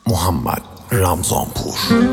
محمد رمضانپور.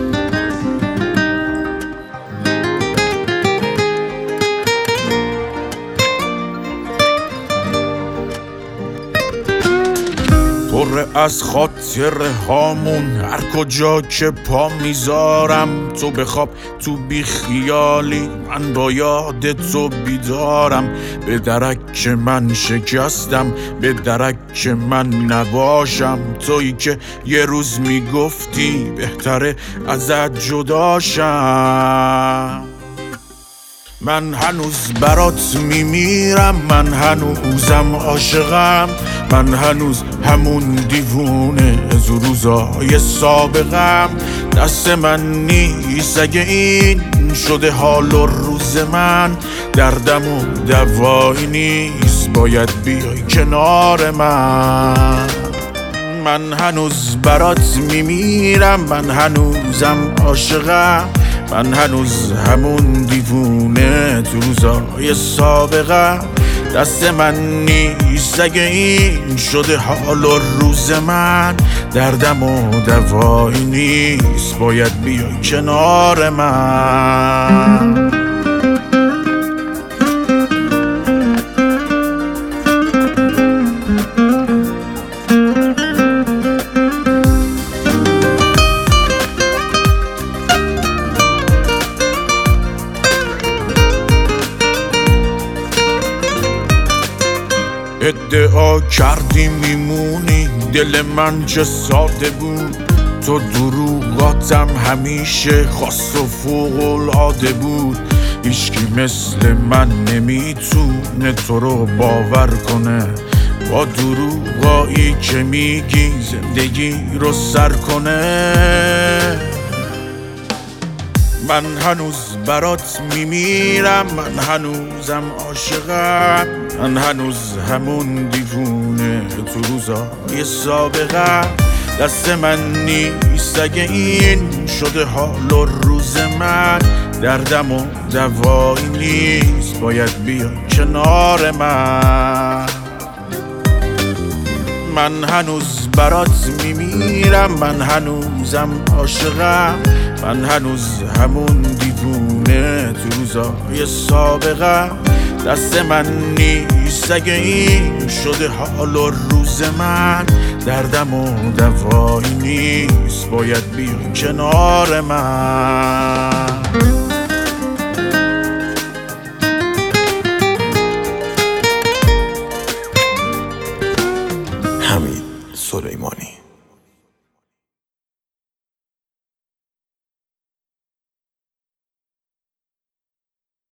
پر از خاطره هامون، هر کجا که پا میذارم تو بخواب تو بی خیالی، من با یاد تو بیدارم. به درک من شکستم، به درک من نباشم، تویی که یه روز میگفتی بهتره ازت جداشم. من هنوز برات میمیرم، من هنوزم عاشقم، من هنوز همون دیوونه از روزای سابقم. دست من نیست اگه این شده حال و روز من، دردم و دوایی نیست باید بیای کنار من. من هنوز برات میمیرم، من هنوزم عاشقم، من هنوز همون دیوونه تو روزای سابقم. دست من نیست اگه این شده حال و روز من، دردم و دوایی نیست باید بیای کنار من. ادعا کردی میمونی، دل من چه ساده بود، تو دروغاتم همیشه خاص و فوق‌العاده بود. هیچکی مثل من نمیتونه تو رو باور کنه، با دروغایی که میگی زندگی رو سر کنه. من هنوز برات میمیرم، من هنوزم عاشقم، من هنوز همون دیوونه تو روزای سابقم. دست من نیست اگه این شده حال و روز من، دردم و دوایی نیست باید بیای کنار من. من هنوز برات میمیرم، من هنوزم عاشقم، من هنوز همون دیوونه تو روزای سابقم. دست من نیست اگه این شده حال و روز من، دردم و دوایی نیست باید بیای کنار من. حمید سلیمانی.